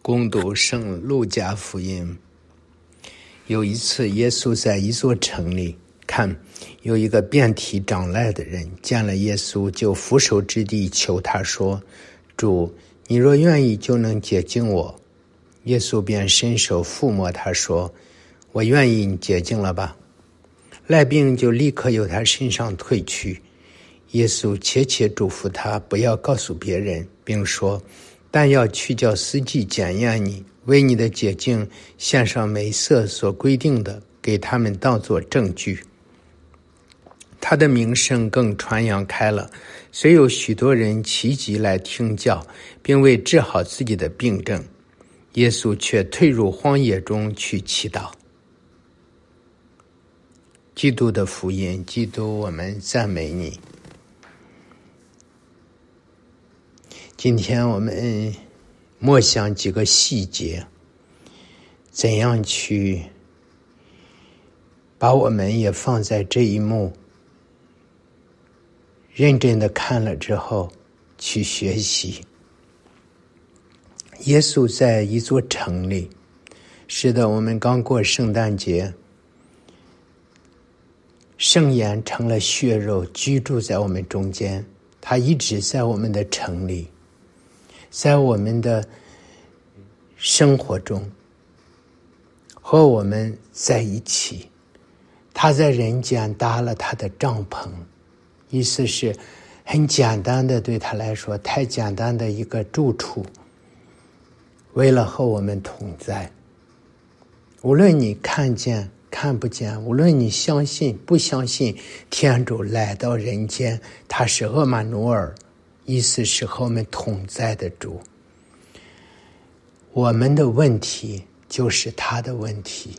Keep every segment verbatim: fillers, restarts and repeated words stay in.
攻读圣路加福音。有一次，耶稣在一座城里，看有一个遍体长癩的人，见了耶稣，就俯首之地求他说：主，你若愿意，就能洁净我。耶稣便伸手抚摸他说：我愿意，你洁净了吧。癩病就立刻由他身上退去。耶稣切切嘱咐他不要告诉别人，并说：但要去叫司祭检验你，为你的洁净献上梅瑟所规定的，给他们当作证据。他的名声更传扬开了，虽有许多人齐集来听教，并为治好自己的病症，耶稣却退入荒野中去祈祷。基督的福音，基督，我们赞美你。今天我们默想几个细节，怎样去把我们也放在这一幕，认真的看了之后去学习。耶稣在一座城里，是的，我们刚过圣诞节，圣言成了血肉，居住在我们中间，他一直在我们的城里，在我们的生活中和我们在一起。他在人间搭了他的帐篷，意思是很简单的，对他来说太简单的一个住处，为了和我们同在。无论你看见看不见，无论你相信不相信，天主来到人间，他是厄玛努尔，意思是和我们同在的主。我们的问题就是他的问题，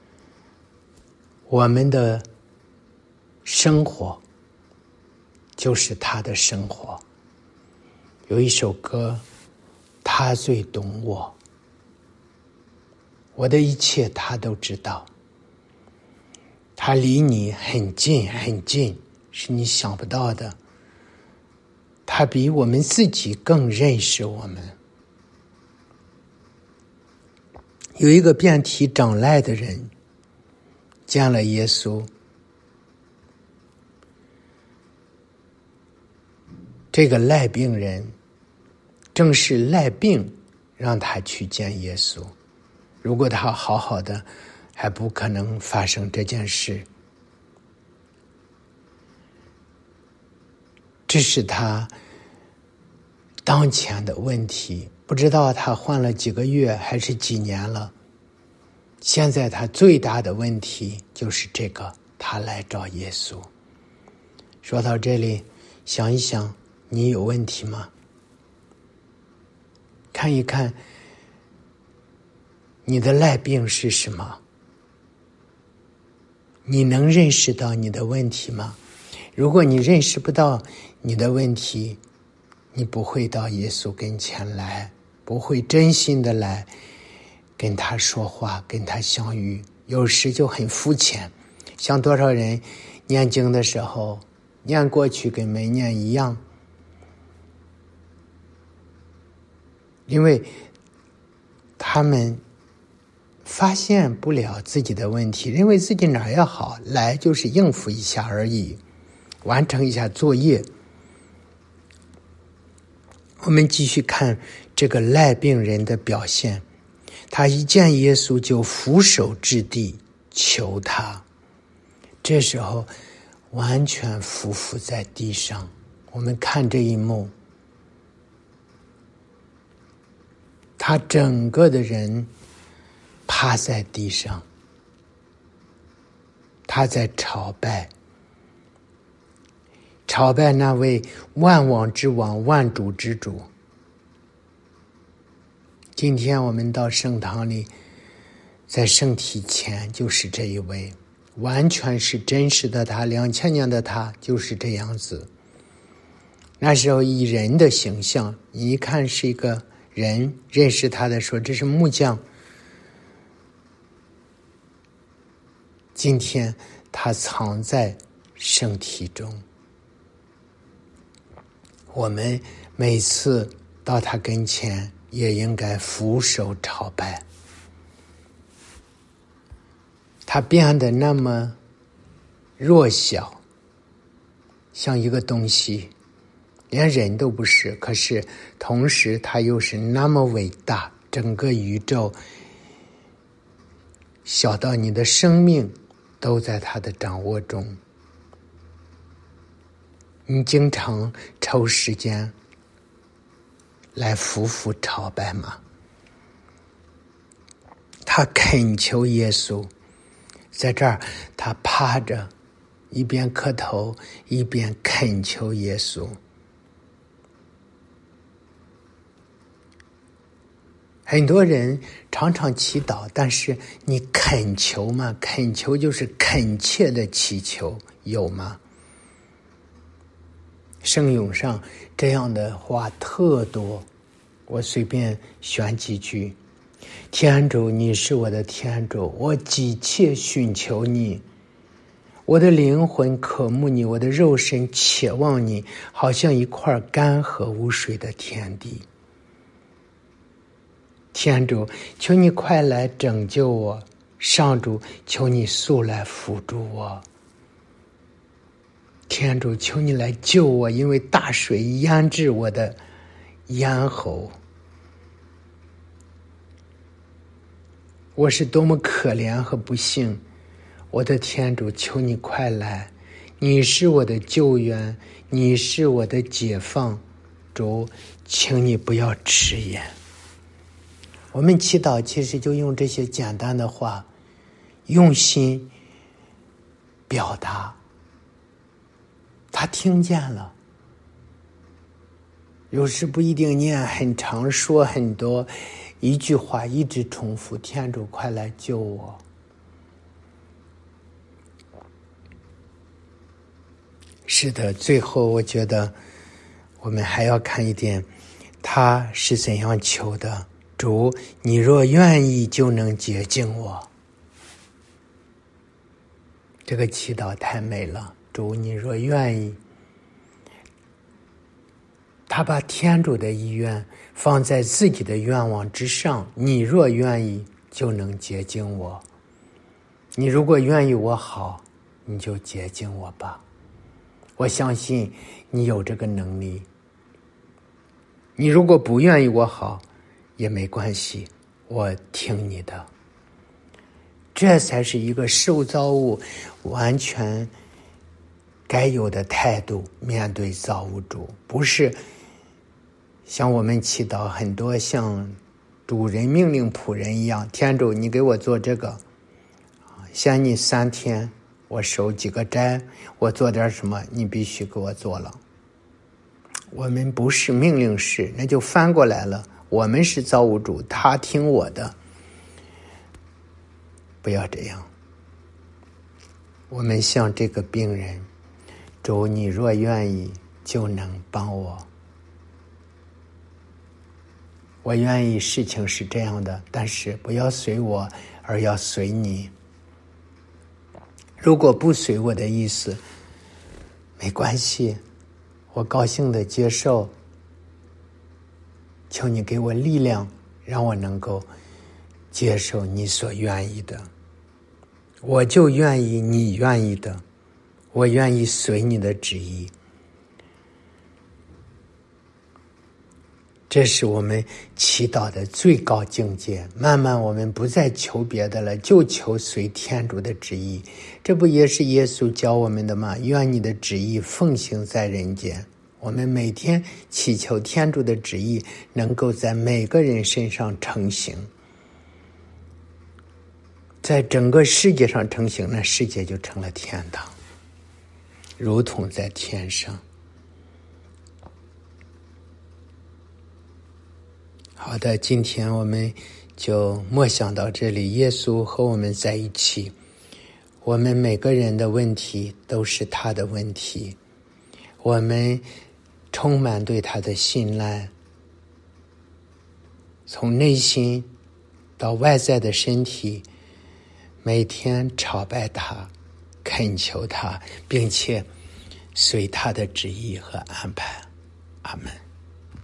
我们的生活就是他的生活。有一首歌，他最懂我，我的一切他都知道，他离你很近很近，是你想不到的，他比我们自己更认识我们。有一个遍体长癩的人见了耶稣，这个癩病人正是癩病让他去见耶稣，如果他好好的，还不可能发生这件事。这是他当前的问题，不知道他患了几个月还是几年了。现在他最大的问题就是这个，他来找耶稣。说到这里，想一想，你有问题吗？看一看你的癩病是什么？你能认识到你的问题吗？如果你认识不到你的问题，你不会到耶稣跟前来，不会真心的来跟他说话，跟他相遇。有时就很肤浅，像多少人念经的时候，念过去跟没念一样，因为他们发现不了自己的问题，认为自己哪儿要好，来就是应付一下而已，完成一下作业。我们继续看这个癩病人的表现，他一见耶稣就俯首至地求他，这时候完全匍匐在地上。我们看这一幕，他整个的人趴在地上，他在朝拜，朝拜那位万王之王，万主之主。今天我们到圣堂里，在圣体前就是这一位，完全是真实的他，两千年的他就是这样子。那时候以人的形象，你一看是一个人，认识他的说这是木匠。今天他藏在圣体中，我们每次到他跟前也应该俯首朝拜。他变得那么弱小，像一个东西，连人都不是，可是同时他又是那么伟大，整个宇宙小到你的生命都在他的掌握中。你经常抽时间来俯伏朝拜吗？他恳求耶稣，在这儿他趴着，一边磕头一边恳求耶稣。很多人常常祈祷，但是你恳求吗？恳求就是恳切的祈求，有吗？圣咏上这样的话特多，我随便选几句。天主，你是我的天主，我急切寻求你，我的灵魂渴慕你，我的肉身切望你，好像一块干涸无水的天地。天主，求你快来拯救我，上主，求你速来扶助我。天主，求你来救我，因为大水淹至我的咽喉。我是多么可怜和不幸，我的天主，求你快来，你是我的救援，你是我的解放。主，请你不要迟延。我们祈祷其实就用这些简单的话，用心表达。他听见了，有时不一定念很长，说很多，一句话一直重复，天主快来救我。是的，最后我觉得我们还要看一点，他是怎样求的。主，你若愿意就能洁净我。这个祈祷太美了。主，你若愿意，他把天主的意愿放在自己的愿望之上。你若愿意就能洁净我，你如果愿意我好，你就洁净我吧。我相信你有这个能力。你如果不愿意我好也没关系，我听你的。这才是一个受造物完全该有的态度，面对造物主，不是像我们祈祷很多像主人命令仆人一样，天主你给我做这个，限你三天，我守几个斋，我做点什么，你必须给我做了。我们不是命令式，那就翻过来了，我们是造物主，他听我的。不要这样，我们像这个病人，主，你若愿意就能帮我。我愿意事情是这样的，但是不要随我，而要随你。如果不随我的意思，没关系，我高兴的接受。求你给我力量，让我能够接受你所愿意的。我就愿意你愿意的，我愿意随你的旨意。这是我们祈祷的最高境界。慢慢我们不再求别的了，就求随天主的旨意。这不也是耶稣教我们的吗？愿你的旨意奉行在人间。我们每天祈求天主的旨意能够在每个人身上成行，在整个世界上成行，那世界就成了天堂，如同在天上。好的，今天我们就默想到这里。耶稣和我们在一起，我们每个人的问题都是他的问题，我们充满对他的信赖，从内心到外在的身体，每天朝拜他，恳求他，并且随他的旨意和安排。阿们。